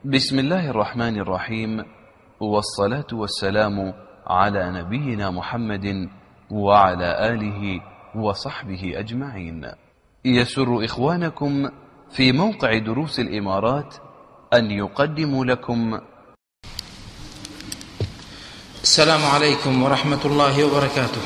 بسم الله الرحمن الرحيم، والصلاة والسلام على نبينا محمد وعلى آله وصحبه أجمعين. يسر إخوانكم في موقع دروس الإمارات أن يقدموا لكم. السلام عليكم ورحمة الله وبركاته.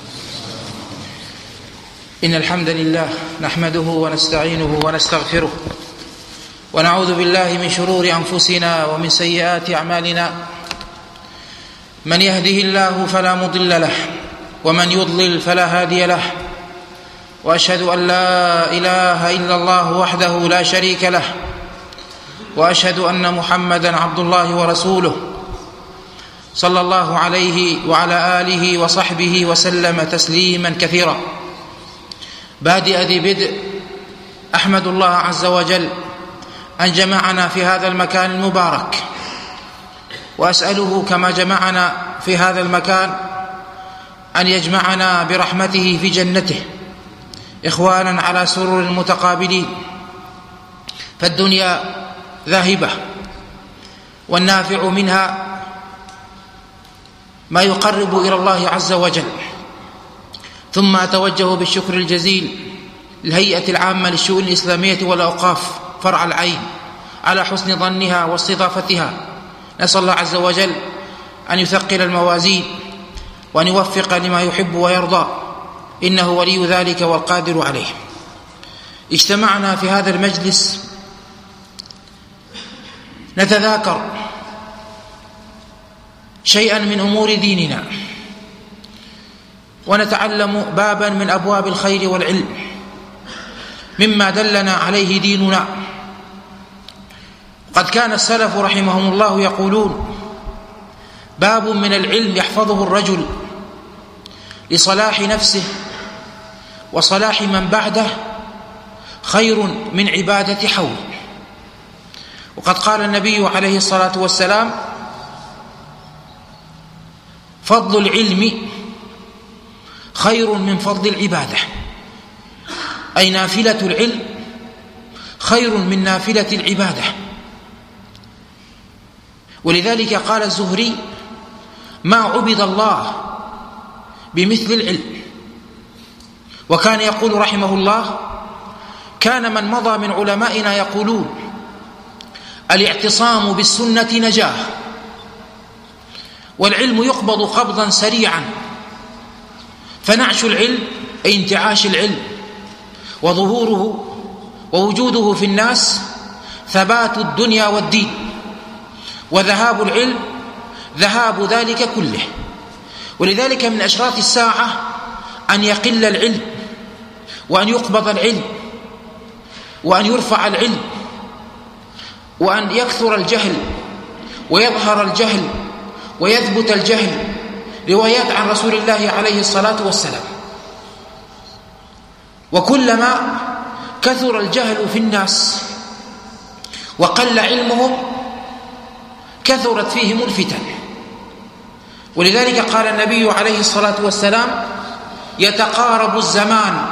إن الحمد لله نحمده ونستعينه ونستغفره، ونعوذ بالله من شرور أنفسنا ومن سيئات أعمالنا. من يهده الله فلا مضل له، ومن يضلل فلا هادي له، وأشهد أن لا إله إلا الله وحده لا شريك له، وأشهد أن محمدا عبد الله ورسوله صلى الله عليه وعلى آله وصحبه وسلم تسليما كثيرا. بادئ ذي بدء، أحمد الله عز وجل أن جمعنا في هذا المكان المبارك، وأسأله كما جمعنا في هذا المكان أن يجمعنا برحمته في جنته إخوانا على سرر متقابلين. فالدنيا ذاهبة، والنافع منها ما يقرب إلى الله عز وجل. ثم أتوجه بالشكر الجزيل للهيئة العامة للشؤون الإسلامية والأوقاف فرع العين على حسن ظنها واستضافتها. نسأل الله عز وجل أن يثقل الموازين وأن يوفق لما يحب ويرضى، إنه ولي ذلك والقادر عليه. اجتمعنا في هذا المجلس نتذاكر شيئا من أمور ديننا، ونتعلم بابا من أبواب الخير والعلم مما دلنا عليه ديننا. قد كان السلف رحمهم الله يقولون: باب من العلم يحفظه الرجل لصلاح نفسه وصلاح من بعده خير من عبادة حول. وقد قال النبي عليه الصلاة والسلام: فضل العلم خير من فضل العبادة، أي نافلة العلم خير من نافلة العبادة. ولذلك قال الزهري: ما عبد الله بمثل العلم. وكان يقول رحمه الله: كان من مضى من علمائنا يقولون: الاعتصام بالسنة نجاة، والعلم يقبض قبضا سريعا. فنعش العلم أي انتعاش العلم وظهوره ووجوده في الناس ثبات الدنيا والدين، وذهاب العلم ذهاب ذلك كله. ولذلك من أشراط الساعة أن يقل العلم، وأن يقبض العلم، وأن يرفع العلم، وأن يكثر الجهل ويظهر الجهل ويثبت الجهل. روايات عن رسول الله عليه الصلاة والسلام. وكلما كثر الجهل في الناس وقل علمهم كثرت فيهم الفتن. ولذلك قال النبي عليه الصلاة والسلام: يتقارب الزمان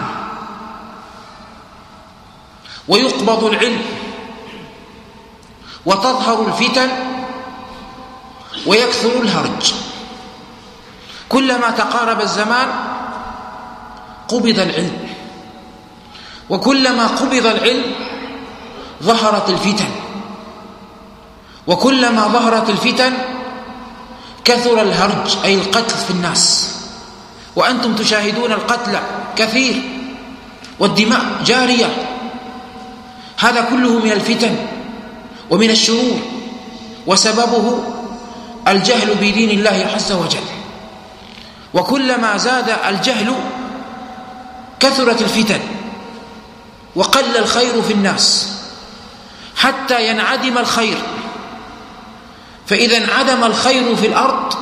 ويقبض العلم وتظهر الفتن ويكثر الهرج. كلما تقارب الزمان قبض العلم، وكلما قبض العلم ظهرت الفتن، وكلما ظهرت الفتن كثر الهرج أي القتل في الناس. وأنتم تشاهدون القتل كثير والدماء جارية. هذا كله من الفتن ومن الشرور، وسببه الجهل بدين الله عز وجل. وكلما زاد الجهل كثرت الفتن وقل الخير في الناس حتى ينعدم الخير. فإذا انعدم الخير في الأرض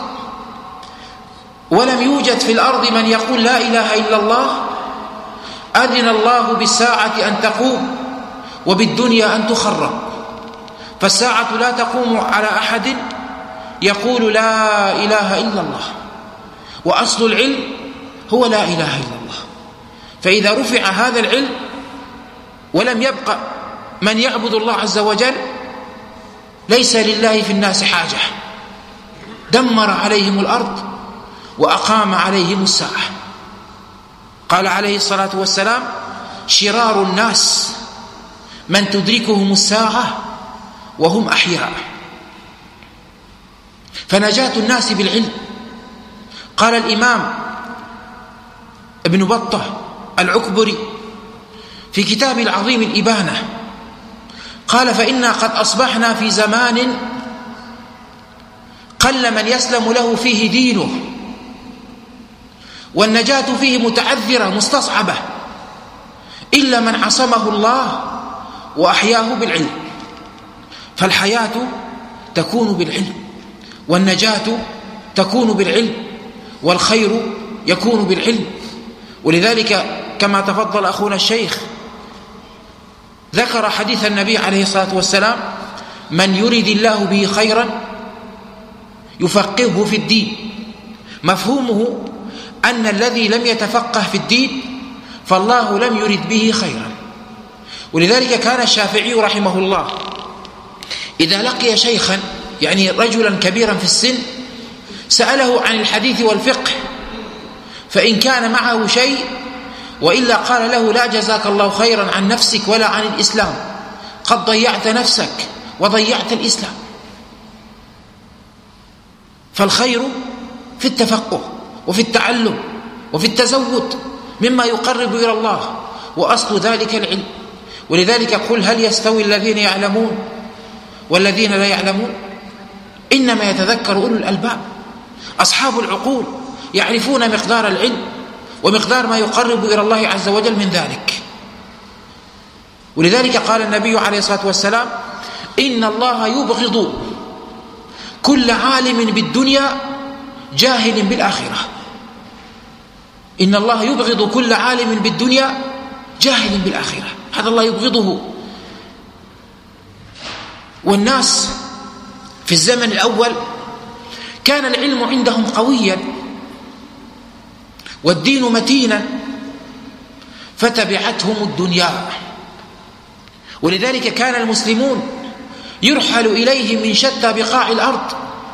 ولم يوجد في الأرض من يقول لا إله إلا الله، أذن الله بالساعة أن تقوم وبالدنيا أن تخرب. فالساعة لا تقوم على أحد يقول لا إله إلا الله، وأصل العلم هو لا إله إلا الله. فإذا رفع هذا العلم ولم يبقى من يعبد الله عز وجل ليس لله في الناس حاجة، دمر عليهم الأرض وأقام عليهم الساعة. قال عليه الصلاة والسلام: شرار الناس من تدركهم الساعة وهم أحياء. فنجاة الناس بالعلم. قال الإمام ابن بطة العكبري في كتابه العظيم الإبانة، قال: فإنا قد أصبحنا في زمان قل من يسلم له فيه دينه، والنجاة فيه متعذرة مستصعبة، إلا من عصمه الله وأحياه بالعلم. فالحياة تكون بالعلم، والنجاة تكون بالعلم، والخير يكون بالعلم. ولذلك كما تفضل أخونا الشيخ ذكر حديث النبي عليه الصلاة والسلام: من يرد الله به خيرا يفقهه في الدين. مفهومه أن الذي لم يتفقه في الدين فالله لم يرد به خيرا. ولذلك كان الشافعي رحمه الله إذا لقي شيخا، يعني رجلا كبيرا في السن، سأله عن الحديث والفقه، فإن كان معه شيء وإلا قال له: لا جزاك الله خيرا عن نفسك ولا عن الإسلام، قد ضيعت نفسك وضيعت الإسلام. فالخير في التفقه وفي التعلم وفي التزود مما يقرب إلى الله، وأصل ذلك العلم. ولذلك قل: هل يستوي الذين يعلمون والذين لا يعلمون؟ إنما يتذكر أولو الألباب. أصحاب العقول يعرفون مقدار العلم ومقدار ما يقرب إلى الله عز وجل من ذلك. ولذلك قال النبي عليه الصلاة والسلام: إن الله يبغض كل عالم بالدنيا جاهل بالآخرة. إن الله يبغض كل عالم بالدنيا جاهل بالآخرة، هذا الله يبغضه. والناس في الزمن الأول كان العلم عندهم قويا والدين متينا، فتبعتهم الدنيا. ولذلك كان المسلمون يرحل إليهم من شتى بقاع الأرض،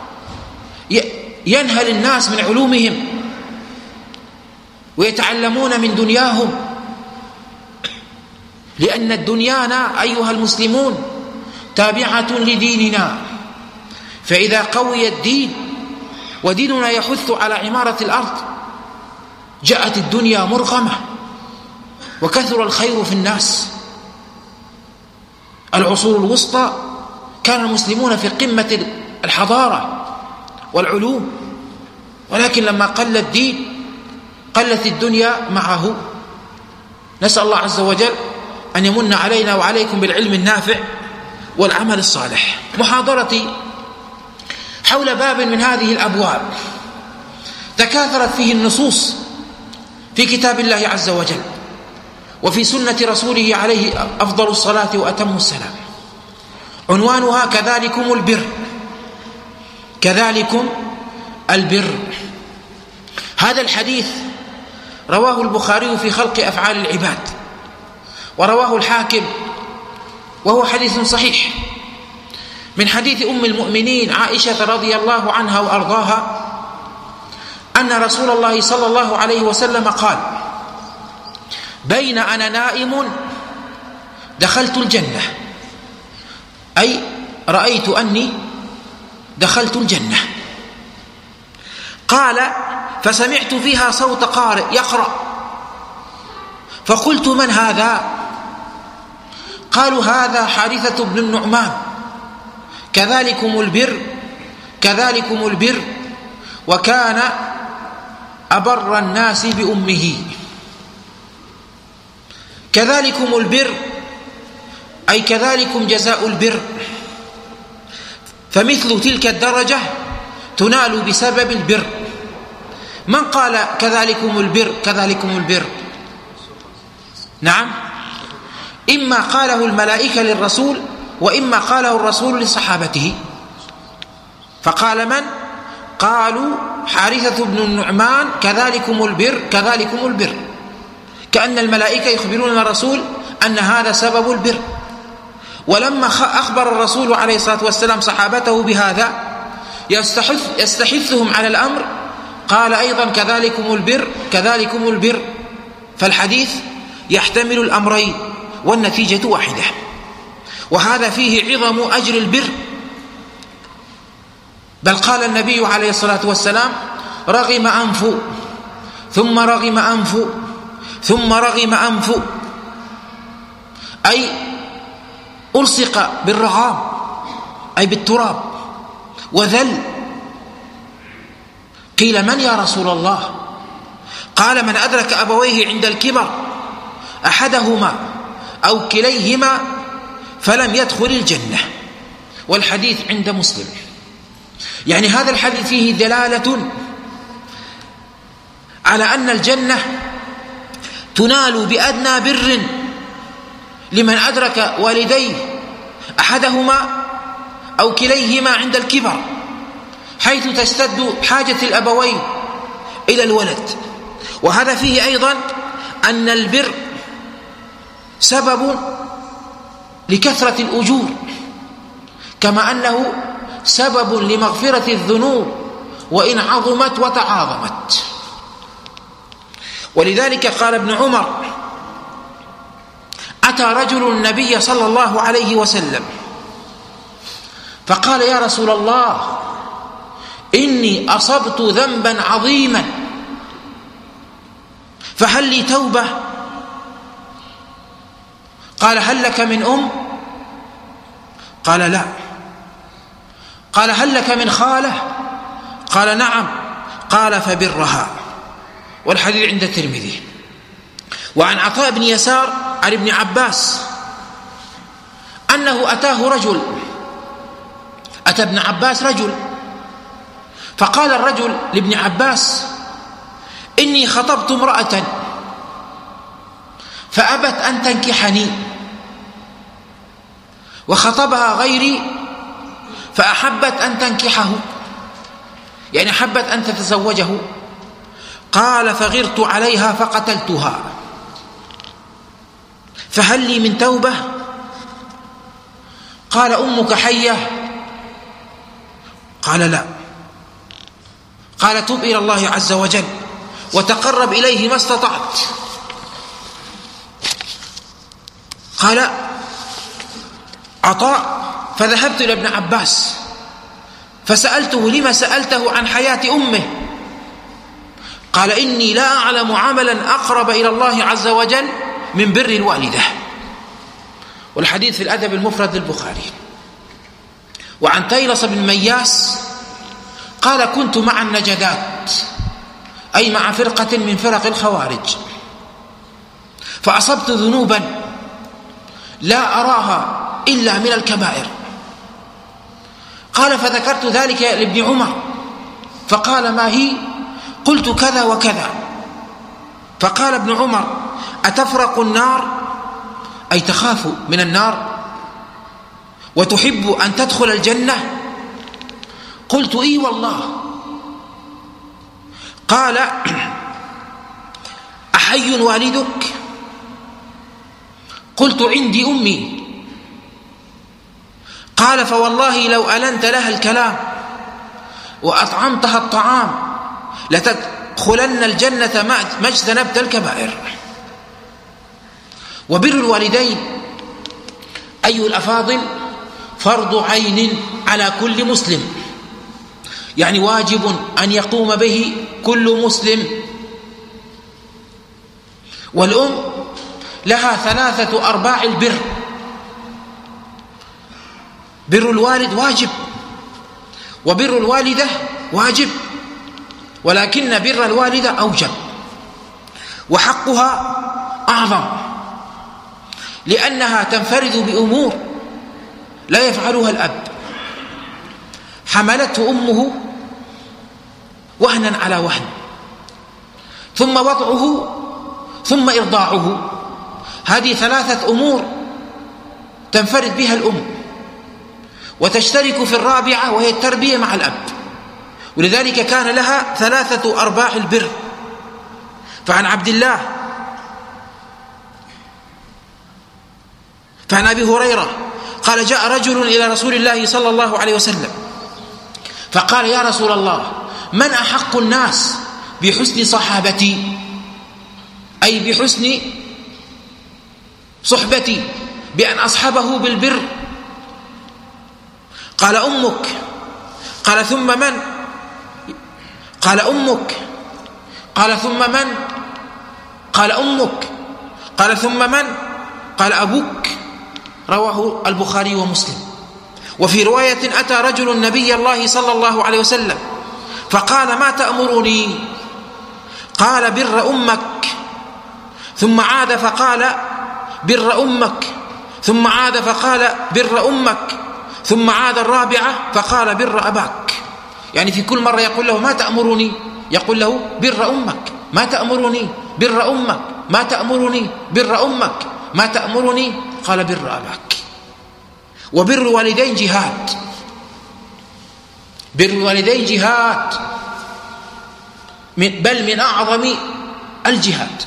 ينهل الناس من علومهم ويتعلمون من دنياهم، لأن الدنيانا أيها المسلمون تابعة لديننا. فإذا قوي الدين وديننا يحث على عمارة الأرض جاءت الدنيا مرغمة وكثر الخير في الناس. العصور الوسطى كان المسلمون في قمة الحضارة والعلوم، ولكن لما قل الدين قلت الدنيا معه. نسأل الله عز وجل أن يمن علينا وعليكم بالعلم النافع والعمل الصالح. محاضرتي حول باب من هذه الأبواب تكاثرت فيه النصوص في كتاب الله عز وجل وفي سنة رسوله عليه أفضل الصلاة وأتم السلام. عنوانها: كذلكم البر. كذلكم البر. هذا الحديث رواه البخاري في خلق أفعال العباد، ورواه الحاكم وهو حديث صحيح من حديث أم المؤمنين عائشة رضي الله عنها وأرضاها أن رسول الله صلى الله عليه وسلم قال: بين أنا نائم دخلت الجنة، أي رأيت أني دخلت الجنة. قال: فسمعت فيها صوت قارئ يقرأ، فقلت: من هذا؟ قالوا: هذا حارثة بن النعمان. كذلكم البر كذلكم البر، وكان أبر الناس بأمه. كذلكم البر أي كذلكم جزاء البر، فمثل تلك الدرجة تنال بسبب البر. من قال كذلكم البر كذلكم البر؟ نعم، إما قاله الملائكة للرسول وإما قاله الرسول لصحابته. فقال من؟ قالوا حارثة بن النعمان: كذلكم البر كذلكم البر، كأن الملائكة يخبرون الرسول أن هذا سبب البر. ولما أخبر الرسول عليه الصلاة والسلام صحابته بهذا يستحثهم على الأمر، قال أيضا كذلكم البر. فالحديث يحتمل الأمرين والنتيجة واحدة، وهذا فيه عظم أجر البر. بل قال النبي عليه الصلاة والسلام: رغم أنف ثم رغم أنف ثم رغم أنف، أي ألصق بالرغام أي بالتراب وذل. قيل: من يا رسول الله؟ قال: من أدرك أبويه عند الكبر أحدهما أو كليهما فلم يدخل الجنة. والحديث عند مسلم. يعني هذا الحديث فيه دلالة على أن الجنة تنال بأدنى بر لمن أدرك والديه أحدهما أو كليهما عند الكبر، حيث تستد حاجة الأبوين إلى الولد. وهذا فيه أيضا أن البر سبب لكثرة الأجور، كما أنه سبب لمغفرة الذنوب وإن عظمت وتعاظمت. ولذلك قال ابن عمر: أتى رجل النبي صلى الله عليه وسلم فقال: يا رسول الله، إني أصبت ذنبا عظيما فهل لي توبة؟ قال: هل لك من أم؟ قال: لا. قال: هل لك من خالة؟ قال: نعم. قال: فبرها. والحديث عند الترمذي. وعن عطاء بن يسار عن ابن عباس أنه أتى ابن عباس رجل، فقال الرجل لابن عباس: إني خطبت امرأة فأبت أن تنكحني، وخطبها غيري فأحبت أن تنكحه، يعني حبت أن تتزوجه. قال: فغرت عليها فقتلتها، فهل لي من توبة؟ قال: أمك حية؟ قال: لا. قال: تب إلى الله عز وجل وتقرب إليه ما استطعت. قال عطاء: فذهبت إلى ابن عباس فسألته: لما سألته عن حياة أمه؟ قال: إني لا أعلم عملا أقرب إلى الله عز وجل من بر الوالدة. والحديث في الأدب المفرد للبخاري. وعن تيلص بن مياس قال: كنت مع النجدات، أي مع فرقة من فرق الخوارج، فأصبت ذنوبا لا أراها إلا من الكبائر. قال: فذكرت ذلك لابن عمر فقال: ما هي؟ قلت: كذا وكذا. فقال ابن عمر: أتفرق النار، أي تخاف من النار، وتحب أن تدخل الجنة؟ قلت: إي والله. قال: أحي والدك؟ قلت: عندي أمي. قال: فوالله لو ألنت لها الكلام وأطعمتها الطعام لتدخلن الجنة ما اجتنبت الكبائر. وبر الوالدين أيها الأفاضل فرض عين على كل مسلم، يعني واجب أن يقوم به كل مسلم. والأم لها 3 أرباع البر. بر الوالد واجب، وبر الوالدة واجب، ولكن بر الوالدة أوجب وحقها أعظم، لأنها تنفرد بأمور لا يفعلها الأب. حملته أمه وهنا على وهن، ثم وضعه، ثم إرضاعه. هذه 3 أمور تنفرد بها الأم، وتشترك في الرابعة وهي التربية مع الأب، ولذلك كان لها 3 أرباع البر. فعن أبي هريرة قال جاء رجل إلى رسول الله صلى الله عليه وسلم فقال يا رسول الله من أحق الناس بحسن صحابتي، أي بحسن صحبتي، بأن أصحبه بالبر؟ قال أمك. قال ثم من؟ قال أمك. قال ثم من؟ قال أمك. قال ثم من؟ قال أبوك. رواه البخاري ومسلم. وفي رواية أتى رجل النبي الله صلى الله عليه وسلم فقال ما تأمرني؟ قال بر أمك. ثم عاد فقال بر أمك. ثم عاد فقال بر أمك. ثم عاد الرابعة فقال بر أباك. يعني في كل مرة يقول له ما تأمرني؟ يقول له بر أمك. ما تأمرني؟ بر أمك. ما تأمرني؟ بر أمك. ما تأمرني؟ قال بر أباك. وبر الوالدين جهاد. بر الوالدين جهاد، بل من أعظم الجهاد.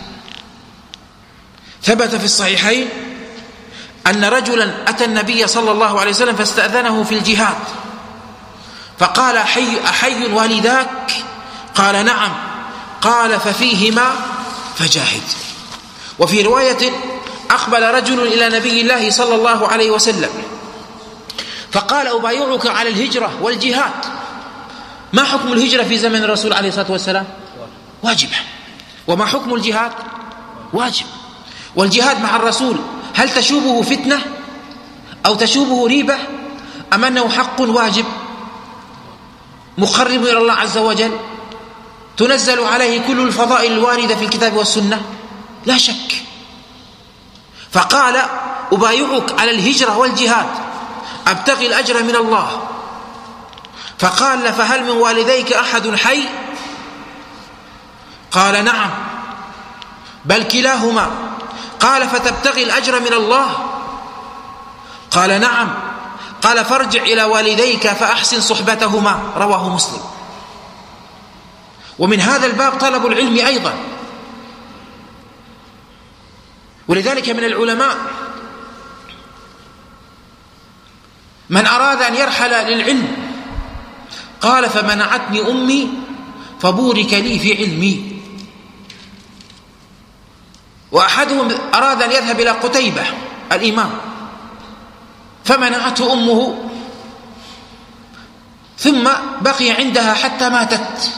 ثبت في الصحيحين أن رجلا أتى النبي صلى الله عليه وسلم فاستأذنه في الجهاد فقال أحي والداك؟ قال نعم. قال ففيهما فجاهد. وفي رواية أقبل رجل إلى نبي الله صلى الله عليه وسلم فقال أبايعك على الهجرة والجهاد. ما حكم الهجرة في زمن الرسول عليه الصلاة والسلام؟ واجبة. وما حكم الجهاد؟ واجب. والجهاد مع الرسول هل تشوبه فتنة أو تشوبه ريبة أم أنه حق واجب مقرب إلى الله عز وجل تنزل عليه كل الفضائل الواردة في الكتاب والسنة؟ لا شك. فقال أبايعك على الهجرة والجهاد أبتغي الأجر من الله. فقال فهل من والديك أحد حي؟ قال نعم بل كلاهما. قال فتبتغي الأجر من الله؟ قال نعم. قال فارجع إلى والديك فأحسن صحبتهما. رواه مسلم. ومن هذا الباب طلب العلم أيضا. ولذلك من العلماء من أراد أن يرحل للعلم قال فمنعتني أمي فبورك لي في علمي. وأحدهم أراد أن يذهب إلى قتيبة الإمام فمنعته أمه ثم بقي عندها حتى ماتت.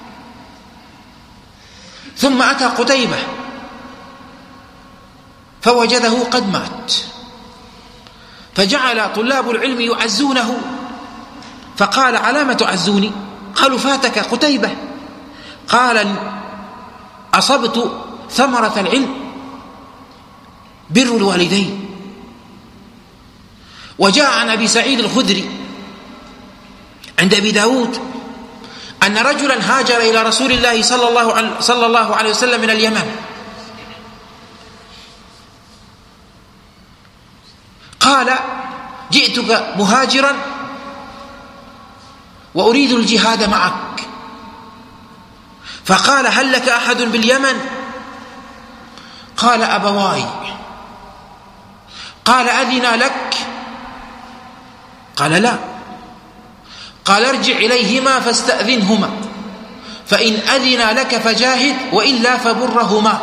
ثم أتى قتيبة فوجده قد مات فجعل طلاب العلم يعزونه فقال على ما تعزوني؟ قالوا فاتك قتيبة. قال أصبت ثمرة العلم بر الوالدين. وجاء عن أبي سعيد الخدري عند أبي داود أن رجلا هاجر إلى رسول الله صلى الله عليه وسلم من اليمن قال جئتك مهاجرا وأريد الجهاد معك. فقال هل لك أحد باليمن؟ قال أبواي. قال أذن لك؟ قال لا. قال ارجع إليهما فاستأذنهما فإن أذن لك فجاهد وإلا فبرهما.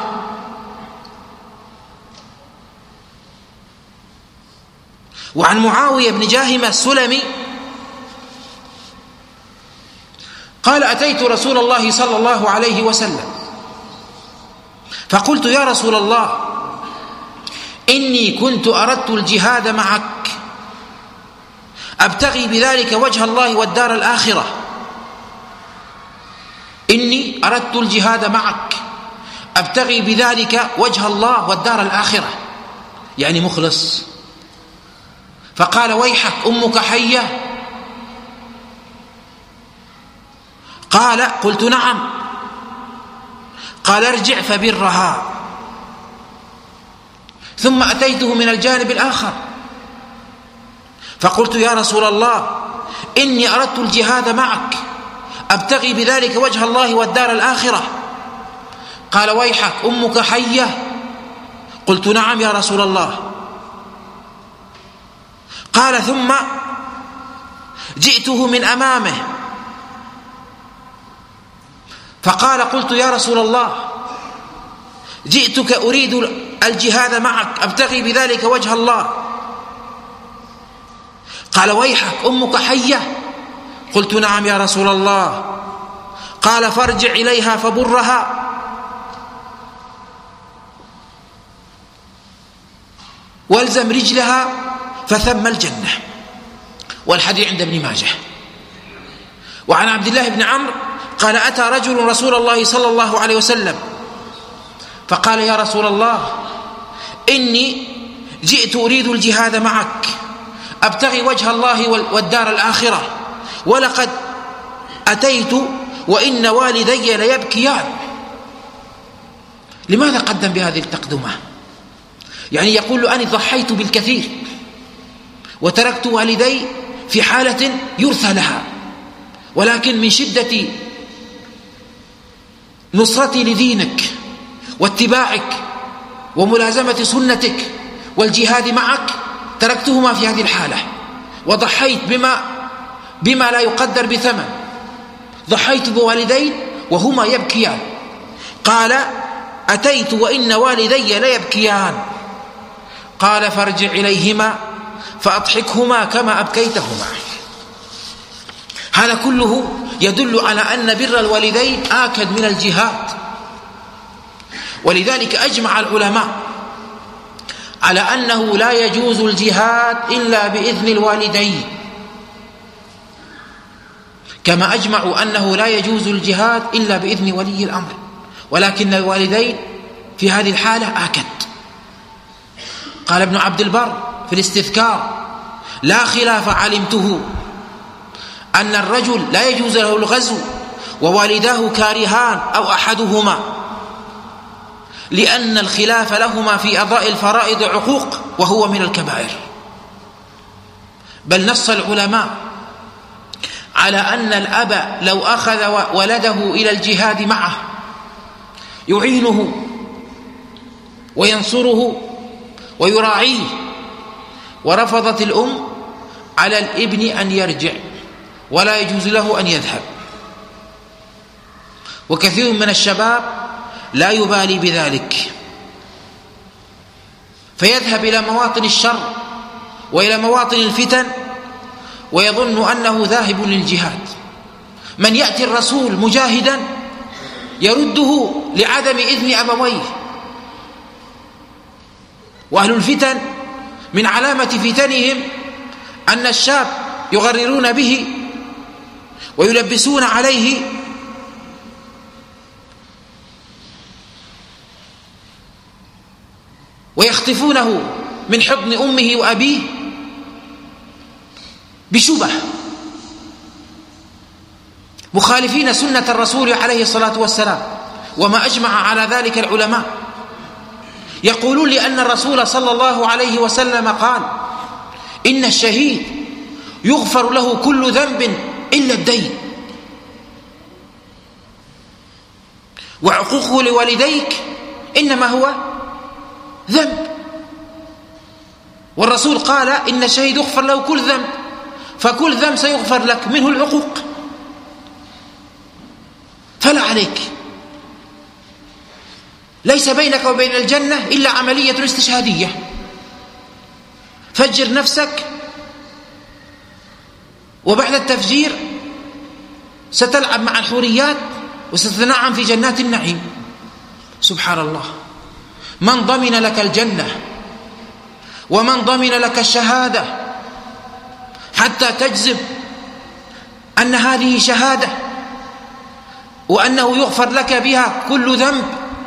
وعن معاوية بن جاهمة السلمي قال أتيت رسول الله صلى الله عليه وسلم فقلت يا رسول الله إني كنت أردت الجهاد معك أبتغي بذلك وجه الله والدار الآخرة. إني أردت الجهاد معك أبتغي بذلك وجه الله والدار الآخرة، يعني مخلص. فقال ويحك أمك حية؟ قال قلت نعم. قال ارجع فبرها. ثم أتيته من الجانب الآخر فقلت يا رسول الله إني أردت الجهاد معك أبتغي بذلك وجه الله والدار الآخرة. قال ويحك أمك حية؟ قلت نعم يا رسول الله. قال ثم جئته من أمامه فقال قلت يا رسول الله جئتك أريد الجهاد معك أبتغي بذلك وجه الله. قال ويحك أمك حية؟ قلت نعم يا رسول الله. قال فارجع إليها فبرها والزم رجلها فثم الجنة. والحديث عند ابن ماجه. وعن عبد الله بن عمرو قال أتى رجل رسول الله صلى الله عليه وسلم فقال يا رسول الله إني جئت أريد الجهاد معك أبتغي وجه الله والدار الآخرة ولقد أتيت وإن والدي ليبكيان. لماذا قدم بهذه التقدمة؟ يعني يقول له أنا ضحيت بالكثير وتركت والدي في حالة يرثى لها، ولكن من شدة نصرتي لدينك واتباعك وملازمة سنتك والجهاد معك تركتهما في هذه الحالة وضحيت بما لا يقدر بثمن. ضحيت بوالدين وهما يبكيان. قال أتيت وإن والدي ليبكيان. قال فارجع إليهما فأضحكهما كما أبكيتهما. هذا كله يدل على أن بر الوالدين آكد من الجهاد. ولذلك أجمع العلماء على أنه لا يجوز الجهاد إلا بإذن الوالدين، كما أجمعوا أنه لا يجوز الجهاد إلا بإذن ولي الأمر، ولكن الوالدين في هذه الحالة آكد. قال ابن عبد البر في الاستذكار لا خلاف علمته أن الرجل لا يجوز له الغزو ووالداه كارهان أو أحدهما، لأن الخلاف لهما في أداء الفرائض عقوق وهو من الكبائر. بل نص العلماء على أن الأب لو أخذ ولده إلى الجهاد معه يعينه وينصره ويراعيه، ورفضت الأم على الابن أن يرجع ولا يجوز له أن يذهب. وكثير من الشباب لا يبالي بذلك فيذهب إلى مواطن الشر وإلى مواطن الفتن ويظن أنه ذاهب للجهاد. من يأتي الرسول مجاهدا يرده لعدم إذن أبويه. وأهل الفتن من علامة فتنهم أن الشاب يغررون به ويلبسون عليه ويخطفونه من حضن أمه وأبيه بشبه، مخالفين سنة الرسول عليه الصلاة والسلام. وما أجمع على ذلك العلماء. يقولون لأن الرسول صلى الله عليه وسلم قال إن الشهيد يغفر له كل ذنب إلا الدين، وعقوقه لوالديك إنما هو ذنب. والرسول قال إن الشهيد يغفر له كل ذنب، فكل ذنب سيغفر لك منه العقوق، فلا عليك. ليس بينك وبين الجنة إلا عملية استشهادية. فجر نفسك وبعد التفجير ستلعب مع الحوريات وستتنعم في جنات النعيم. سبحان الله. من ضمن لك الجنة ومن ضمن لك الشهادة حتى تجزم أن هذه شهادة وأنه يغفر لك بها كل ذنب؟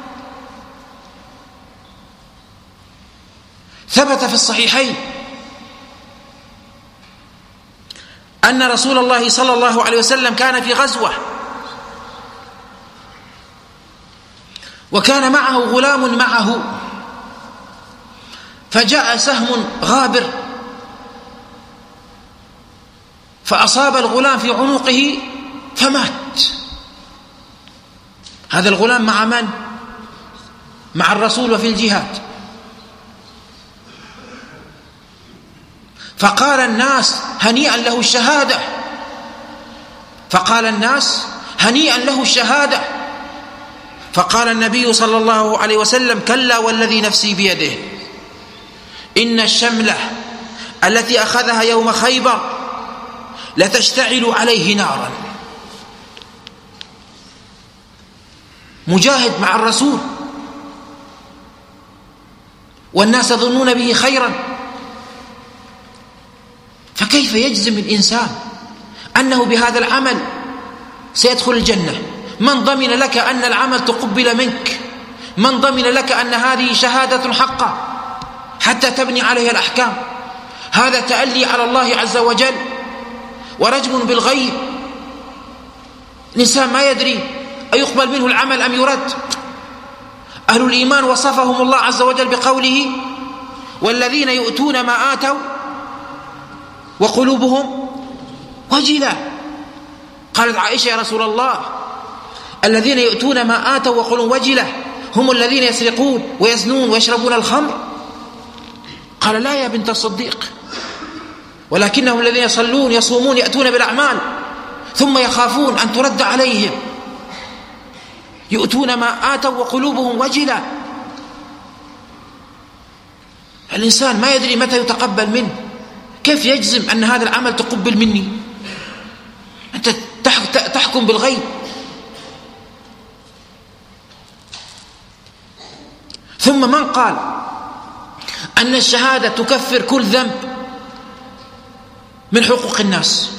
ثبت في الصحيحين أن رسول الله صلى الله عليه وسلم كان في غزوة وكان معه غلام معه، فجاء سهم غابر فأصاب الغلام في عنقه فمات. هذا الغلام مع من؟ مع الرسول وفي الجهاد. فقال الناس هنيئا له الشهادة، فقال الناس هنيئا له الشهادة. فقال النبي صلى الله عليه وسلم كلا والذي نفسي بيده إن الشملة التي أخذها يوم خيبر لتشتعل عليه نارا. مجاهد مع الرسول والناس يظنون به خيرا، فكيف يجزم الإنسان أنه بهذا العمل سيدخل الجنة؟ من ضمن لك أن العمل تقبل منك؟ من ضمن لك أن هذه شهادة حقة حتى تبني عليها الأحكام؟ هذا تألي على الله عز وجل ورجم بالغيب. الإنسان ما يدري أيقبل منه العمل أم يرد. أهل الإيمان وصفهم الله عز وجل بقوله والذين يؤتون ما آتوا وقلوبهم وجلة. قالت عائشة يا رسول الله الذين يؤتون ما آتوا وقلوبهم وجلة هم الذين يسرقون ويزنون ويشربون الخمر؟ قال لا يا بنت الصديق، ولكنهم الذين يصلون يصومون يأتون بالأعمال ثم يخافون أن ترد عليهم. يؤتون ما آتوا وقلوبهم وجلة. الإنسان ما يدري متى يتقبل منه. كيف يجزم أن هذا العمل تقبل مني؟ أنت تحكم بالغيب. ثم من قال أن الشهادة تكفر كل ذنب من حقوق الناس؟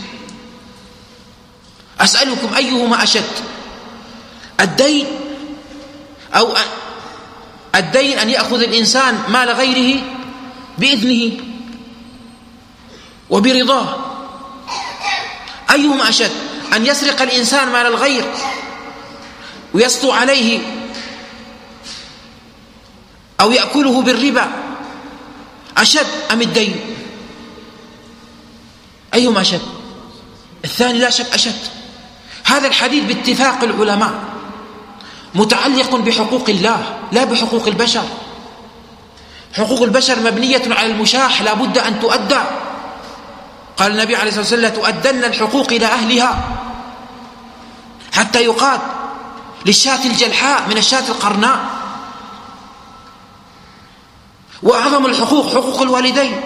أسألكم أيهما أشد، الدين أو الدين أن يأخذ الإنسان مال غيره بإذنه وبرضاه؟ أيهما أشد، أن يسرق الإنسان مال الغير ويسطو عليه أو يأكله بالربا أشد أم الدين؟ أيهما أشد؟ الثاني لا شك أشد. هذا الحديث باتفاق العلماء متعلق بحقوق الله لا بحقوق البشر. حقوق البشر مبنية على المشاح لا بد أن تؤدى. قال النبي عليه الصلاة والسلام تؤدن الحقوق إلى أهلها، حتى يقال للشاة الجلحاء من الشاة القرناء. وأعظم الحقوق حقوق الوالدين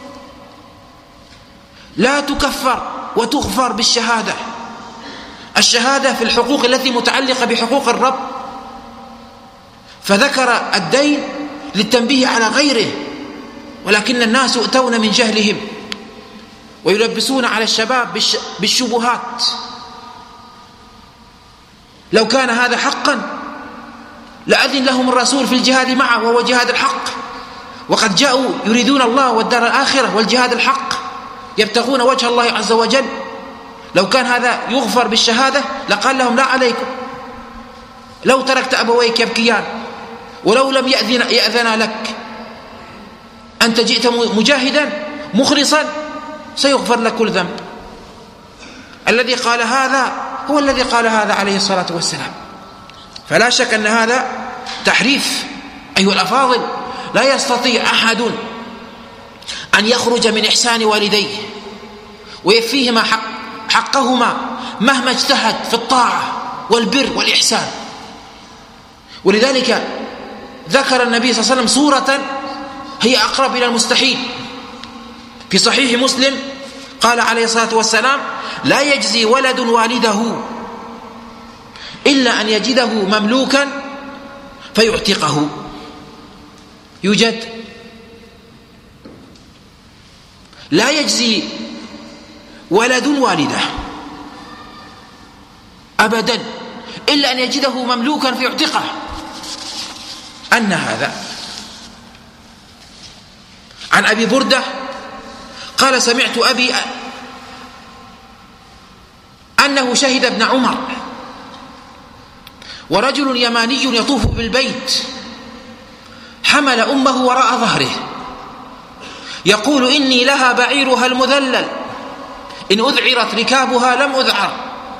لا تكفر وتغفر بالشهادة. الشهادة في الحقوق التي متعلقة بحقوق الرب، فذكر الدين للتنبيه على غيره، ولكن الناس يؤتون من جهلهم ويلبسون على الشباب بالشبهات. لو كان هذا حقا لأذن لهم الرسول في الجهاد معه وهو جهاد الحق، وقد جاءوا يريدون الله والدار الآخرة والجهاد الحق يبتغون وجه الله عز وجل. لو كان هذا يغفر بالشهادة لقال لهم لا عليكم، لو تركت أبويك يبكيان ولو لم يأذن لك أنت جئت مجاهدا مخلصا سيغفر لك كل ذنب. الذي قال هذا هو الذي قال هذا عليه الصلاة والسلام. فلا شك أن هذا تحريف. أيها الأفاضل، لا يستطيع أحد أن يخرج من إحسان والديه ويفيهما حقهما مهما اجتهد في الطاعة والبر والإحسان. ولذلك ذكر النبي صلى الله عليه وسلم صورة هي أقرب إلى المستحيل. في صحيح مسلم قال عليه الصلاة والسلام لا يجزي ولد والده إلا أن يجده مملوكا فيعتقه. يوجد لا يجزي ولد والده أبدا إلا أن يجده مملوكا فيعتقه. أن هذا عن أبي بردة قال سمعت أبي أنه شهد ابن عمر ورجل يماني يطوف بالبيت حمل أمه وراء ظهره يقول إني لها بعيرها المذلل إن أذعرت ركابها لم أذعر.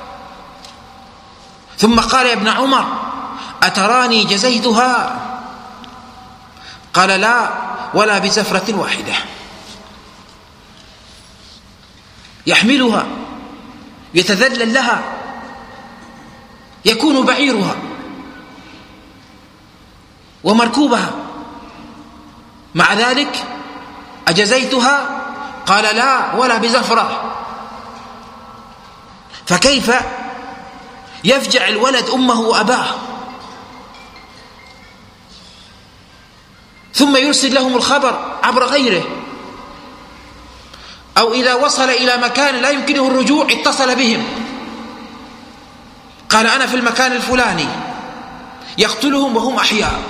ثم قال يا ابن عمر أتراني جزيتها؟ قال لا ولا بزفرة واحدة. يحملها، يتذلل لها، يكون بعيرها ومركوبها. مع ذلك أجزيتها؟ قال لا، ولا بزفرة. فكيف يفجع الولد أمه وأباه ثم يرسل لهم الخبر عبر غيره، أو إذا وصل إلى مكان لا يمكنه الرجوع اتصل بهم، قال أنا في المكان الفلاني، يقتلهم وهم أحياء.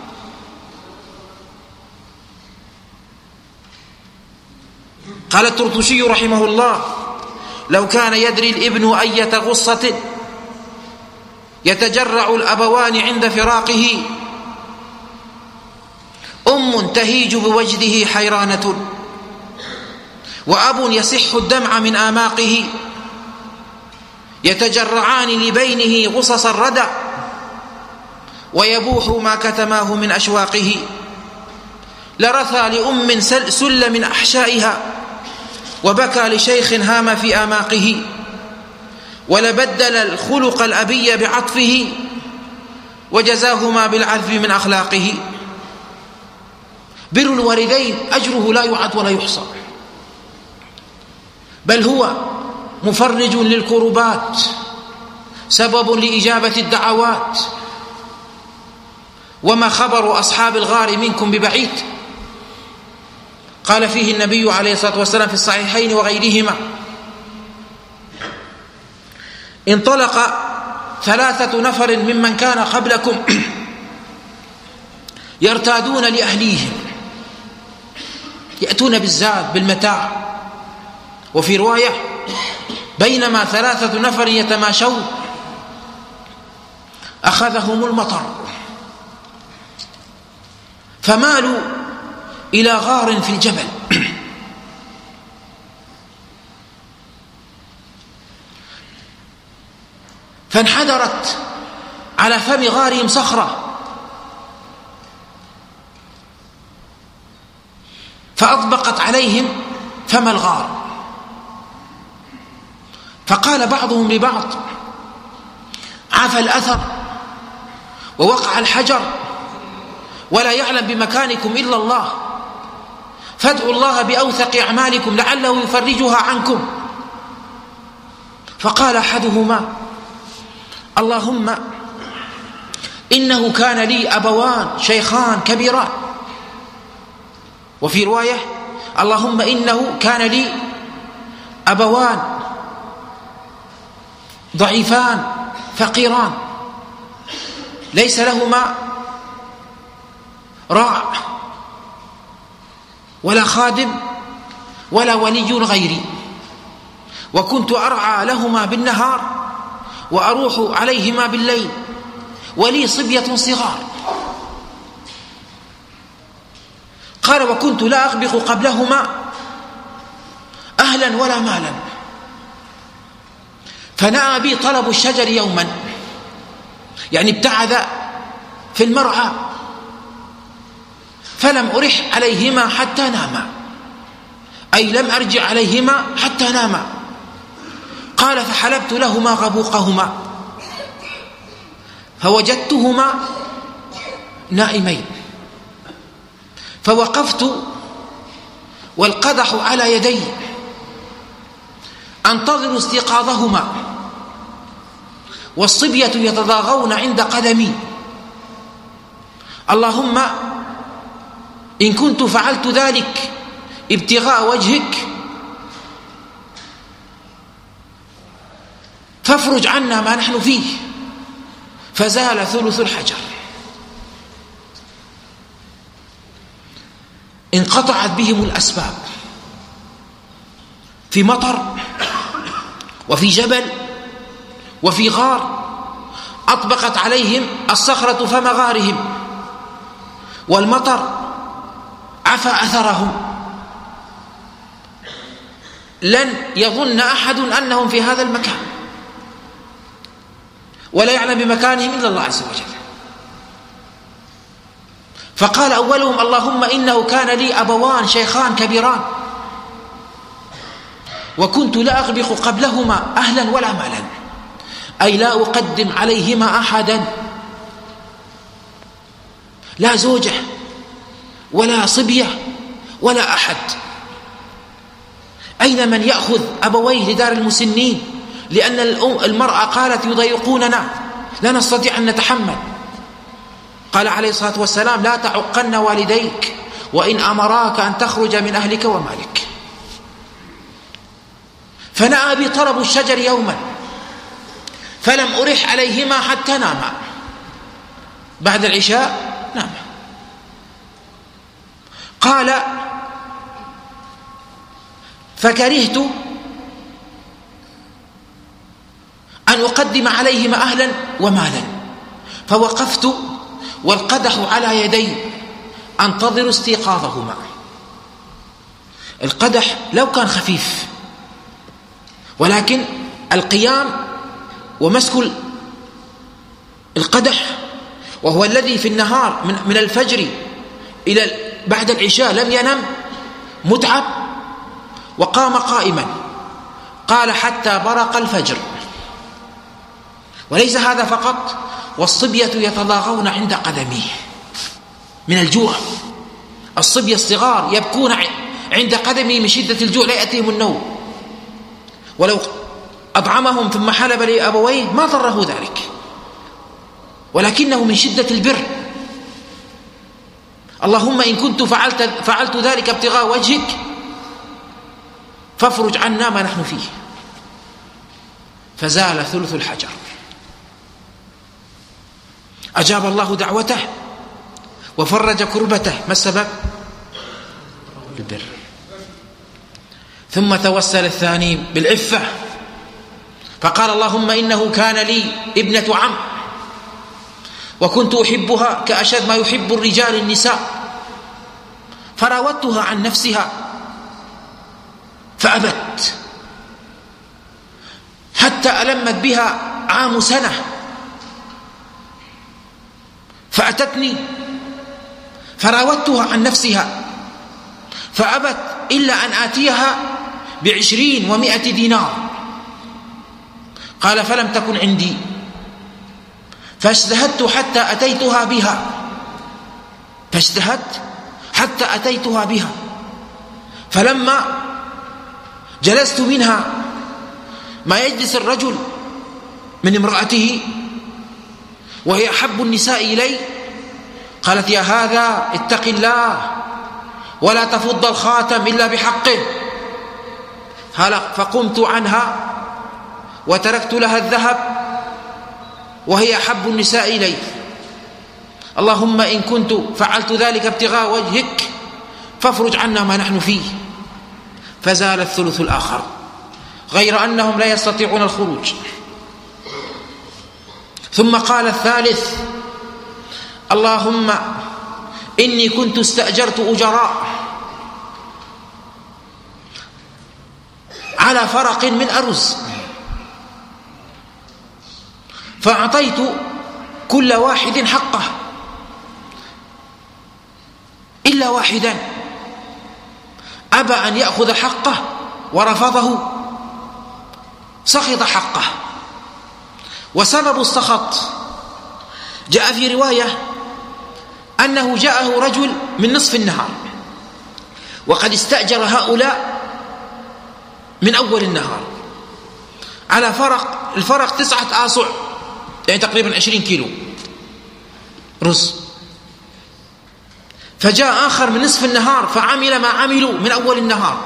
قال الطرطوشي رحمه الله: لو كان يدري الابن أية غصة يتجرع الأبوان عند فراقه، أم تهيج بوجده حيرانة، وأب يسح الدمع من آماقه، يتجرعان لبينه غصص الردى، ويبوح ما كتماه من أشواقه. لرثى لأم سل من أحشائها، وبكى لشيخ هام في آماقه، ولبدل الخلق الأبي بعطفه، وجزاهما بالعذب من أخلاقه. بر الوالدين أجره لا يعد ولا يحصى، بل هو مفرج للكربات، سبب لإجابة الدعوات. وما خبر أصحاب الغار منكم ببعيد. قال فيه النبي عليه الصلاة والسلام في الصحيحين وغيرهما: انطلق 3 نفر ممن كان قبلكم يرتادون لأهليهم، يأتون بالزاد بالمتاع. وفي رواية: بينما 3 نفر يتماشون أخذهم المطر، فمالوا إلى غار في الجبل، فانحدرت على فم غارهم صخرة، فأطبقت عليهم فم الغار. فقال بعضهم لبعض: عفى الأثر ووقع الحجر، ولا يعلم بمكانكم إلا الله، فادعوا الله بأوثق أعمالكم لعله يفرجها عنكم. فقال أحدهما: اللهم إنه كان لي أبوان شيخان كبيران. وفي رواية: اللهم إنه كان لي أبوان ضعيفان فقيران، ليس لهما راع ولا خادم ولا ولي غيري، وكنت أرعى لهما بالنهار وأروح عليهما بالليل، ولي صبية صغار. قال: وكنت لا أغبق قبلهما أهلا ولا مالا، فنأى بي طلب الشجر يوما، يعني ابتعد في المرعى، فلم أرح عليهما حتى ناما، أي لم أرجع عليهما حتى ناما. قال: فحلبت لهما غبوقهما، فوجدتهما نائمين، فوقفت والقدح على يدي أنتظر استيقاظهما، والصبية يتضاغون عند قدمي. اللهم إن كنت فعلت ذلك ابتغاء وجهك فافرج عنا ما نحن فيه. فزال ثلث الحجر، انقطعت بهم الأسباب، في مطر وفي جبل وفي غار، أطبقت عليهم الصخرة فم غارهم، والمطر عفى أثرهم. لن يظن أحد أنهم في هذا المكان، ولا يعلم بمكانهم إلا الله عز وجل. فقال أولهم: اللهم إنه كان لي أبوان شيخان كبيران، وكنت لا أغبق قبلهما أهلا ولا مالا، أي لا أقدم عليهما أحدا، لا زوجة ولا صبية ولا أحد. أين من يأخذ أبويه لدار المسنين؟ لأن المرأة قالت يضيقوننا، لا نستطيع أن نتحمل. قال عليه الصلاة والسلام: لا تعقن والديك وإن أمراك أن تخرج من أهلك ومالك. فنأى بي طلب الشجر يوما فلم أرح عليهما حتى ناما، بعد العشاء نام. قال: فكرهت أن أقدم عليهما أهلا ومالا، فوقفت والقدح على يدي أنتظر استيقاظهما. القدح لو كان خفيف، ولكن القيام ومسك القدح وهو الذي في النهار من الفجر إلى بعد العشاء لم ينم متعب، وقام قائما. قال: حتى برق الفجر. وليس هذا فقط، والصبية يتضاغون عند قدميه من الجوع. الصبية الصغار يبكون عند قدمه من شدة الجوع، لا يأتيهم النوم. ولو أطعمهم ثم حلب لأبويه ما ضره ذلك، ولكنه من شدة البر. اللهم إن كنت فعلت ذلك ابتغاء وجهك فافرج عنا ما نحن فيه. فزال ثلث الحجر. أجاب الله دعوته وفرج كربته. ما السبب؟ البر. ثم توسل الثاني بالعفة، فقال: اللهم إنه كان لي ابنة عم وكنت أحبها كأشد ما يحب الرجال النساء، فراودتها عن نفسها فأبت، حتى ألمت بها عام سنة، فأتتني فراودتها عن نفسها فأبت إلا أن آتيها ب20 و100 دينار. قال: فلم تكن عندي فاجتهدت حتى أتيتها بها فلما جلست منها ما يجلس الرجل من امرأته وهي أحب النساء إلي، قالت: يا هذا اتق الله ولا تفض الخاتم إلا بحقه. فقمت عنها وتركت لها الذهب وهي أحب النساء إلي. اللهم إن كنت فعلت ذلك ابتغاء وجهك فافرج عنا ما نحن فيه. فزال الثلث الآخر، غير أنهم لا يستطيعون الخروج. ثم قال الثالث: اللهم إني كنت استأجرت أجراء على فرق من أرز، فأعطيت كل واحد حقه إلا واحدا أبى أن يأخذ حقه ورفضه، سخط حقه. وسبب السخط جاء في رواية أنه جاءه رجل من نصف النهار وقد استأجر هؤلاء من أول النهار على الفرق 9 آصع، يعني تقريبا 20 كيلو رز. فجاء آخر من نصف النهار فعمل ما عملوا من أول النهار.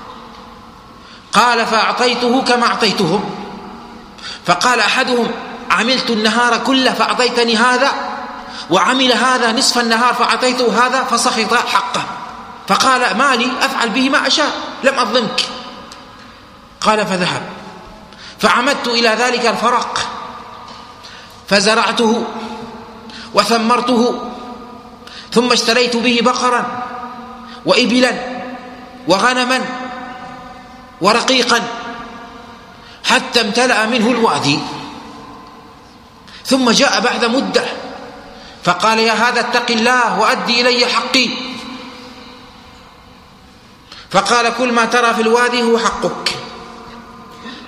قال: فأعطيته كما أعطيتهم. فقال أحدهم: عملت النهار كله فأعطيتني هذا، وعمل هذا نصف النهار فأعطيته هذا، فسخط حقه. فقال: ما لي أفعل به ما أشاء، لم أظلمك. قال: فذهب. فعمدت إلى ذلك الفرق فزرعته وثمرته، ثم اشتريت به بقرا وإبلا وغنما ورقيقا حتى امتلأ منه الوادي. ثم جاء بعد مدة فقال: يا هذا اتق الله وأدي إلي حقي. فقال: كل ما ترى في الوادي هو حقك.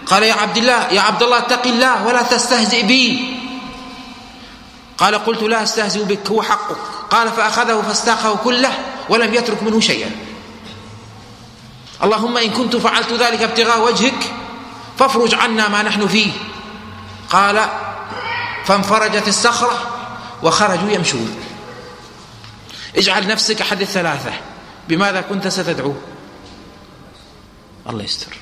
قال يا عبد الله اتق الله ولا تستهزئ بي. قال قلت لا أستهزئ بك، هو حقك. قال فأخذه فاستاقه كله ولم يترك منه شيئا. اللهم إن كنت فعلت ذلك ابتغاء وجهك فافرج عنا ما نحن فيه. قال فانفرجت الصخرة وخرجوا يمشون. اجعل نفسك أحد الثلاثة، بماذا كنت ستدعو؟ الله يستر.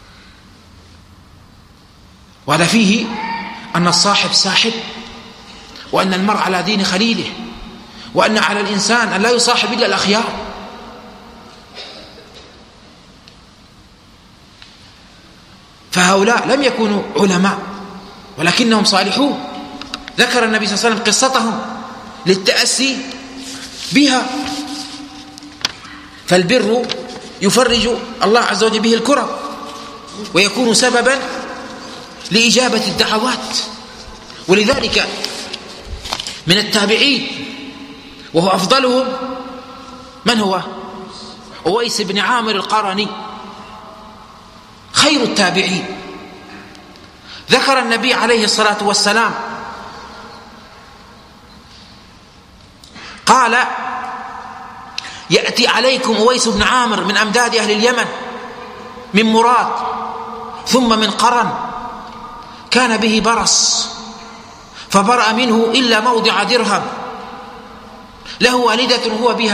وهذا فيه أن الصاحب ساحب، وأن المرء على دين خليله، وأن على الإنسان أن لا يصاحب إلا الأخيار. فهؤلاء لم يكونوا علماء ولكنهم صالحون. ذكر النبي صلى الله عليه وسلم قصتهم للتأسي بها. فالبر يفرج الله عز وجل به الكرب، ويكون سببا لإجابة الدعوات. ولذلك من التابعين وهو أفضلهم من هو؟ أويس بن عامر القرني، خير التابعين. ذكر النبي عليه الصلاة والسلام قال يأتي عليكم أويس بن عامر من أمداد أهل اليمن، من مراد ثم من قرن، كان به برص فبرأ منه إلا موضع درهم، له والدة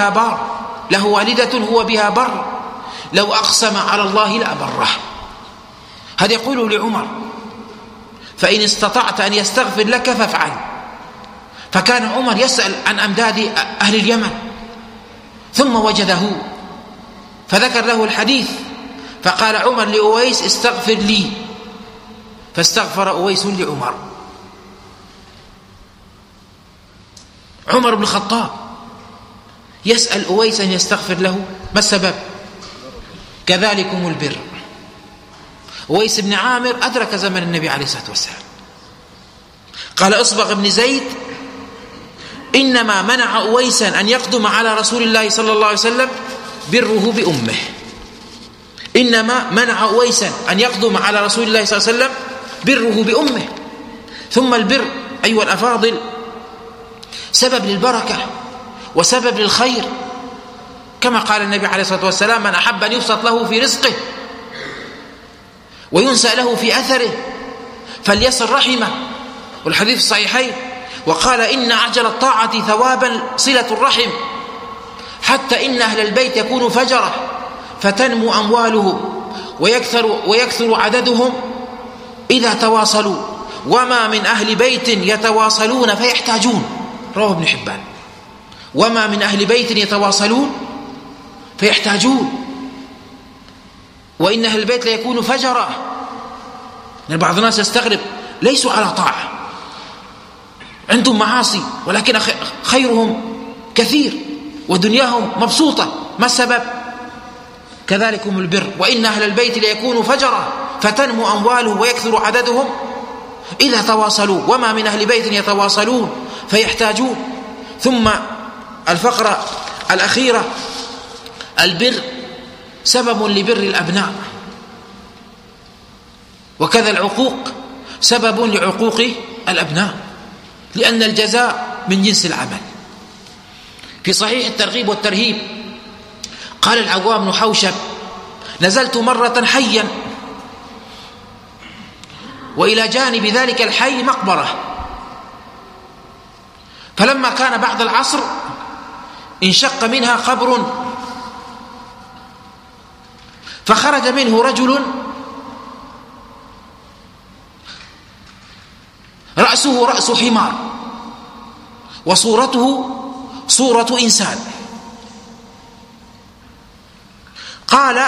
هو بها بر، لو أقسم على الله لأبره. هذا يقول لعمر فإن استطعت أن يستغفر لك فافعل. فكان عمر يسأل عن أمداد أهل اليمن ثم وجده فذكر له الحديث، فقال عمر لأويس استغفر لي، فاستغفر أويس لعمر. عمر بن الخطاب يسأل أويس أن يستغفر له، ما السبب؟ كذلكم البر. أويس بن عامر أدرك زمن النبي عليه الصلاة والسلام. قال أصبغ بن زيد إنما منع أويسا أن يقدم على رسول الله صلى الله عليه وسلم بره بأمه. إنما منع أويسا أن يقدم على رسول الله صلى الله عليه وسلم بره بأمه. ثم البر أيها الأفاضل سبب للبركة وسبب للخير، كما قال النبي عليه الصلاة والسلام من أحب أن يبسط له في رزقه وينسى له في أثره فليصل رحمه، والحديث الصحيحين. وقال إن عجل الطاعة ثوابا صلة الرحم، حتى إن أهل البيت يكون فجرة فتنمو أموالهم ويكثر عددهم إذا تواصلوا، وما من أهل بيت يتواصلون فيحتاجون. رواه ابن حبان. وما من أهل بيت يتواصلون فيحتاجون، وإن أهل البيت لا يكون فجرة. بعض الناس يستغرب ليسوا على طاعة، عندهم معاصي، ولكن خيرهم كثير ودنياهم مبسوطة. ما السبب؟ كذلكم البر. وإن أهل البيت ليكونوا فجرة فتنمو أموالهم ويكثر عددهم إذا تواصلوا، وما من أهل بيت يتواصلون فيحتاجون. ثم الفقرة الأخيرة البر سبب لبر الأبناء، وكذا العقوق سبب لعقوق الأبناء، لأن الجزاء من جنس العمل. في صحيح الترغيب والترهيب قال العوام بن حوشب نزلت مرة حيا، وإلى جانب ذلك الحي مقبرة، فلما كان بعد العصر انشق منها قبر، فخرج منه رجل رأسه رأس حمار وصورته صورة إنسان. قال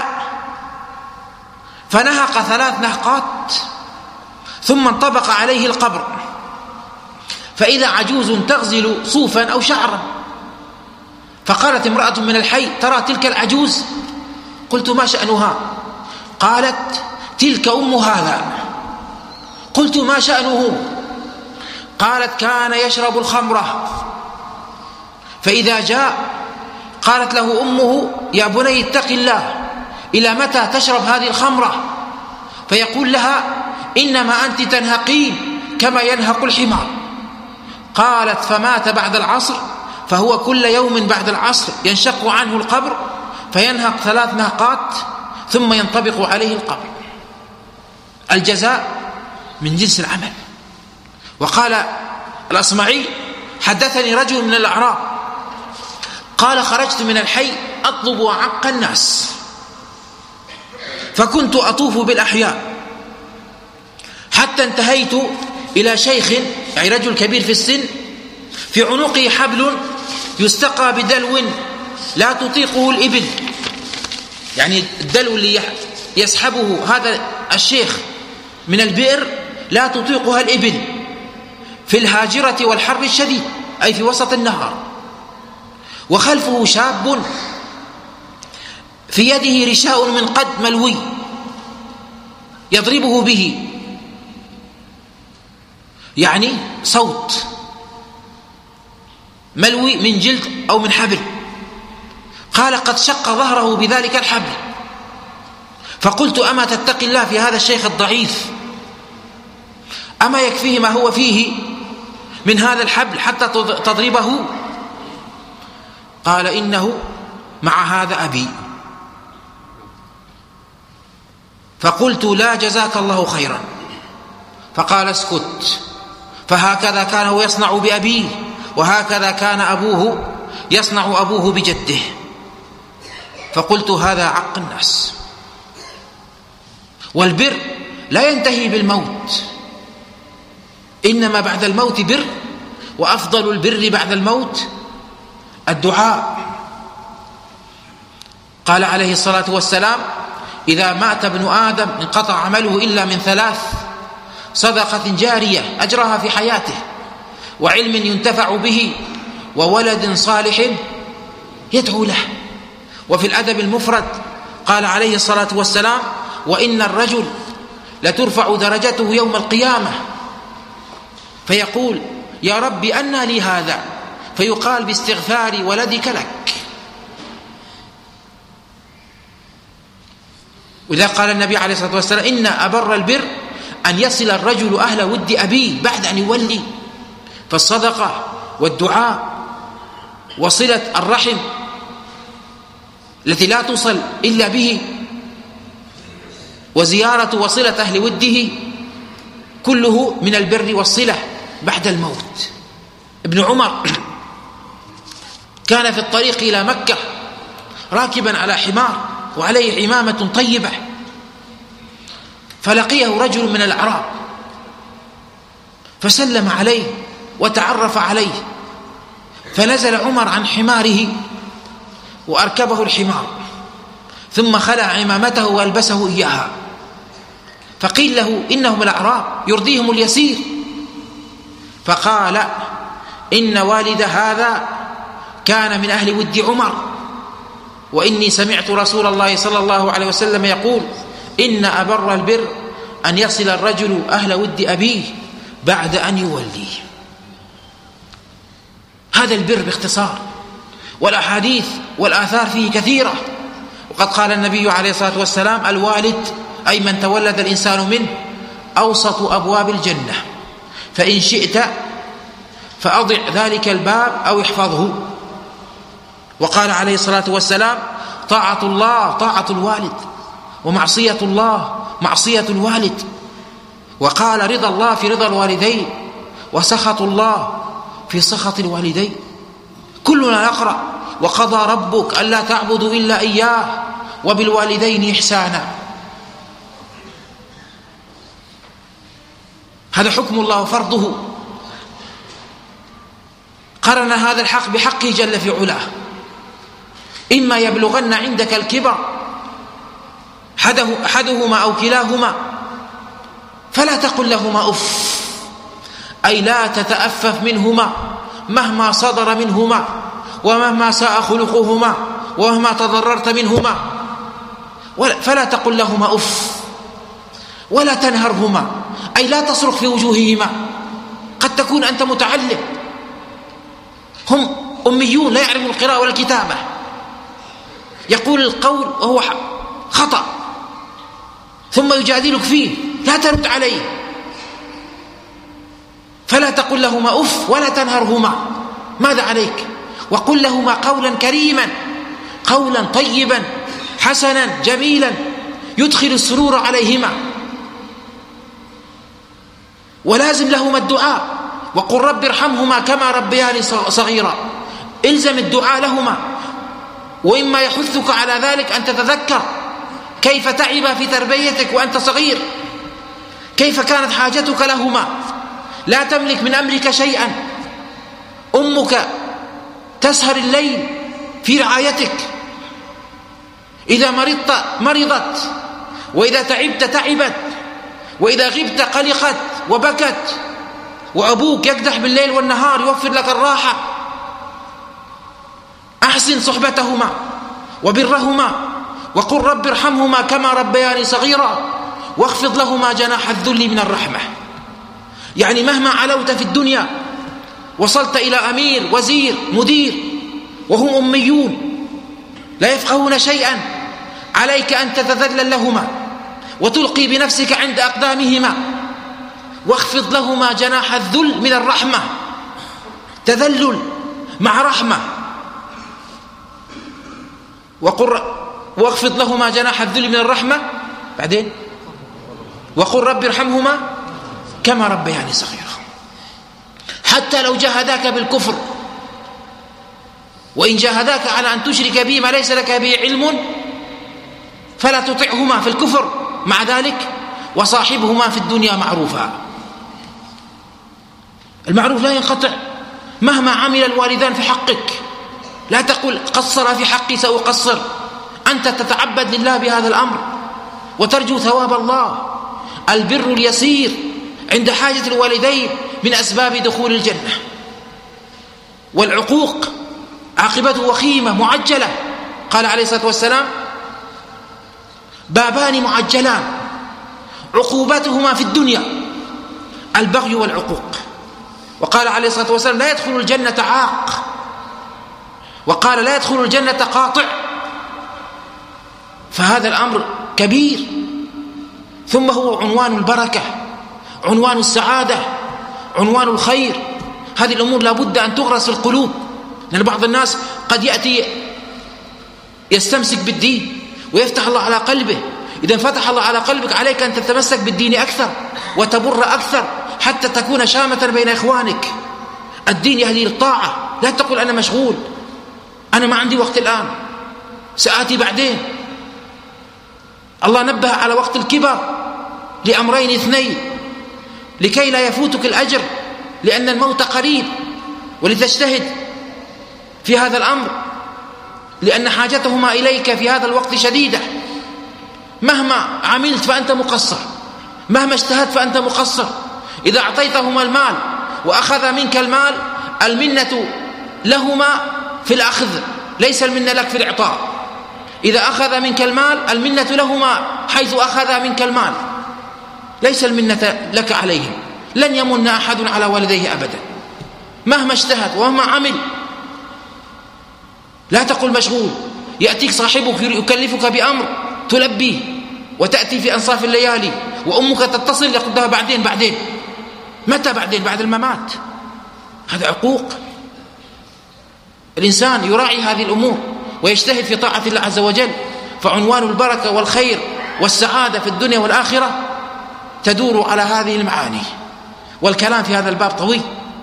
فنهق 3 نهقات ثم انطبق عليه القبر، فإذا عجوز تغزل صوفا أو شعرا، فقالت امرأة من الحي ترى تلك العجوز؟ قلت ما شأنها؟ قالت تلك أم هذا. قلت ما شأنه؟ قالت كان يشرب الخمرة، فإذا جاء قالت له أمه يا بني اتق الله، إلى متى تشرب هذه الخمرة؟ فيقول لها إنما أنت تنهقين كما ينهق الحمار. قالت: فمات بعد العصر، فهو كل يوم بعد العصر ينشق عنه القبر فينهق 3 نهقات ثم ينطبق عليه القبر. الجزاء من جنس العمل. وقال الأصمعي: حدثني رجل من الأعراب قال: خرجت من الحي أطلب وأعق الناس، فكنت أطوف بالأحياء حتى انتهيت إلى شيخ، يعني رجل كبير في السن، في عنقه حبل يستقى بدلو لا تطيقه الإبل، يعني الدلو اللي يسحبه هذا الشيخ من البئر لا تطيقها الإبل، في الهاجرة والحر الشديد، أي في وسط النهار. وخلفه شاب في يده رشاء من قد ملوي يضربه به، يعني صوت ملوي من جلد أو من حبل. قال: قد شق ظهره بذلك الحبل. فقلت: أما تتقي الله في هذا الشيخ الضعيف؟ أما يكفيه ما هو فيه من هذا الحبل حتى تضربه؟ قال: إنه مع هذا أبي. فقلت: لا، جزاك الله خيرا. فقال: اسكت، فهكذا كان يصنع بأبيه، وهكذا كان أبوه يصنع أبوه بجده. فقلت: هذا عق الناس. والبر لا ينتهي بالموت، إنما بعد الموت بر، وأفضل البر بعد الموت الدعاء. قال عليه الصلاة والسلام: إذا مات ابن آدم انقطع عمله إلا من 3: صدقة جارية أجرها في حياته، وعلم ينتفع به، وولد صالح يدعو له. وفي الأدب المفرد قال عليه الصلاة والسلام: وإن الرجل لترفع درجته يوم القيامة فيقول: يا رب أنى لي هذا؟ فيقال: باستغفار ولدك لك. وإذا قال النبي عليه الصلاة والسلام: إن أبر البر أن يصل الرجل أهل ود أبيه بعد أن يولي. فالصدقة والدعاء وصلة الرحم التي لا توصل إلا به، وزيارة وصلة أهل وده، كله من البر والصلة بعد الموت. ابن عمر كان في الطريق إلى مكة راكبا على حمار وعليه عمامة طيبة، فلقيه رجل من الأعراب فسلم عليه وتعرف عليه، فنزل عمر عن حماره وأركبه الحمار، ثم خلع عمامته وألبسه إياها. فقيل له: إنهم الأعراب يرضيهم اليسير. فقال: إن والد هذا كان من أهل ود عمر، وإني سمعت رسول الله صلى الله عليه وسلم يقول: إن أبر البر أن يصل الرجل أهل ود أبيه بعد أن يوليه. هذا البر باختصار، والأحاديث والآثار فيه كثيرة. وقد قال النبي عليه الصلاة والسلام: الوالد أي من تولد الإنسان منه أوسط أبواب الجنة، فإن شئت فأضع ذلك الباب أو احفظه. وقال عليه الصلاة والسلام: طاعة الله طاعة الوالد، ومعصية الله معصية الوالد. وقال: رضا الله في رضا الوالدين، وسخط الله في سخط الوالدين. كلنا نقرأ: وقضى ربك ألا تعبدوا إلا إياه وبالوالدين إحسانا. هذا حكم الله وفرضه. قرن هذا الحق بحقه جل في علاه: إما يبلغن عندك الكبر أحدهما أو كلاهما فلا تقل لهما أف، أي لا تتأفف منهما مهما صدر منهما، ومهما ساء خلقهما، ومهما تضررت منهما. فلا تقل لهما أف، ولا تنهرهما، أي لا تصرخ في وجوههما. قد تكون أنت متعلم، هم أميون لا يعرفون القراءة ولا الكتابة، يقول القول وهو خطأ ثم يجادلك فيه، لا ترد عليه، فلا تقل لهما أف ولا تنهرهما، ماذا عليك؟ وقل لهما قولا كريما، قولا طيبا حسنا جميلا يدخل السرور عليهما. ولازم لهما الدعاء، وقل رب ارحمهما كما ربياني صغيرا، الزم الدعاء لهما. وإما يحثك على ذلك أن تتذكر كيف تعب في تربيتك وأنت صغير، كيف كانت حاجتك لهما، لا تملك من أمرك شيئا، أمك تسهر الليل في رعايتك، إذا مرضت مرضت، وإذا تعبت تعبت، وإذا غبت قلقت وبكت، وأبوك يقدح بالليل والنهار يوفر لك الراحة. أحسن صحبتهما وبرهما، وقل رب ارحمهما كما ربياني صغيرا، واخفض لهما جناح الذل من الرحمة. يعني مهما علوت في الدنيا وصلت إلى أمير وزير مدير وهم أميون لا يفقهون شيئا، عليك أن تتذلل لهما وتلقي بنفسك عند أقدامهما، واخفض لهما جناح الذل من الرحمة، تذلل مع رحمة. واخفض لهما جناح الذل من الرحمة، بعدين وقل رب ارحمهما كما ربياني صغيرا. حتى لو جاهداك بالكفر، وإن جاهداك على أن تشرك به ما ليس لك به علم فلا تطعهما في الكفر، مع ذلك وصاحبهما في الدنيا معروفا. المعروف لا ينقطع مهما عمل الوالدان في حقك. لا تقل قصر في حقي سأقصر، أنت تتعبد لله بهذا الأمر وترجو ثواب الله. البر اليسير عند حاجة الوالدين من أسباب دخول الجنة، والعقوق عاقبته وخيمة معجلة. قال عليه الصلاة والسلام بابان معجلان عقوبتهما في الدنيا البغي والعقوق. وقال عليه الصلاة والسلام لا يدخل الجنة عاق، وقال لا يدخل الجنة قاطع. فهذا الأمر كبير، ثم هو عنوان البركة، عنوان السعادة، عنوان الخير. هذه الأمور لابد أن تغرس في القلوب، لأن بعض الناس قد يأتي يستمسك بالدين ويفتح الله على قلبه. إذا فتح الله على قلبك عليك أن تتمسك بالدين أكثر وتبر أكثر حتى تكون شامة بين إخوانك. الدين يهدي للطاعة. لا تقول أنا مشغول، أنا ما عندي وقت الآن، سآتي بعدين. الله نبه على وقت الكبر لأمرين اثنين لكي لا يفوتك الأجر، لأن الموت قريب، ولتجتهد في هذا الأمر لأن حاجتهما إليك في هذا الوقت شديدة. مهما عملت فأنت مقصر، مهما اجتهدت فأنت مقصر. إذا أعطيتهما المال وأخذ منك المال، المنة لهما في الأخذ، ليس المنة لك في الإعطاء. إذا أخذ منك المال المنة لهما حيث أخذ منك المال، ليس المنة لك عليهم. لن يمن أحد على والديه أبدا مهما اجتهد ومهما عمل. لا تقل مشغول. يأتيك صاحبك يكلفك بأمر تلبيه وتأتي في أنصاف الليالي، وأمك تتصل يقول لها بعدين. متى بعدين؟ بعد الممات. هذا عقوق. الإنسان يراعي هذه الأمور ويجتهد في طاعة الله عز وجل، فعنوان البركة والخير والسعادة في الدنيا والآخرة تدور على هذه المعاني. والكلام في هذا الباب طويل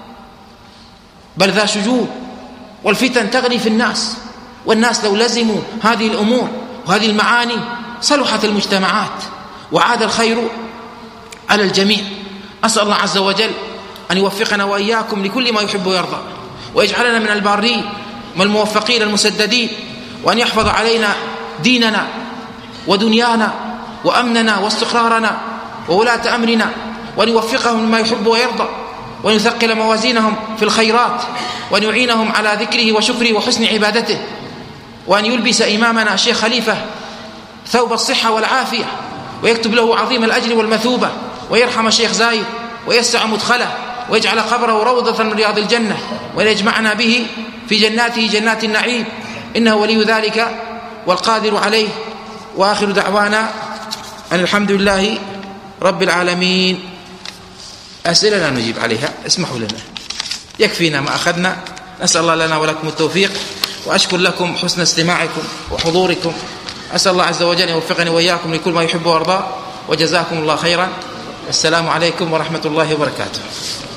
بل ذا شجون، والفتن تغلي في الناس، والناس لو لزموا هذه الأمور وهذه المعاني صلحت المجتمعات وعاد الخير على الجميع. أسأل الله عز وجل أن يوفقنا وإياكم لكل ما يحب ويرضى، ويجعلنا من البارين والموفقين المسددين، وأن يحفظ علينا ديننا ودنيانا وأمننا واستقرارنا وولاة أمرنا، وأن يوفقهم لما يحب ويرضى، وأن يثقل موازينهم في الخيرات، وأن يعينهم على ذكره وشكره وحسن عبادته، وأن يلبس إمامنا الشيخ خليفة ثوب الصحة والعافية، ويكتب له عظيم الأجر والمثوبة، ويرحم الشيخ زايد ويسع مدخله، ويجعل قبره روضة من رياض الجنة، ويجمعنا به في جناته جنات النعيم، إنه ولي ذلك والقادر عليه. وآخر دعوانا أن الحمد لله رب العالمين أسئلة لا نجيب عليها، اسمحوا لنا، يكفينا ما أخذنا. نسأل الله لنا ولكم التوفيق، وأشكر لكم حسن استماعكم وحضوركم. أسأل الله عز وجل يوفقني وإياكم لكل ما يحب ويرضى، وجزاكم الله خيرا. السلام عليكم ورحمة الله وبركاته.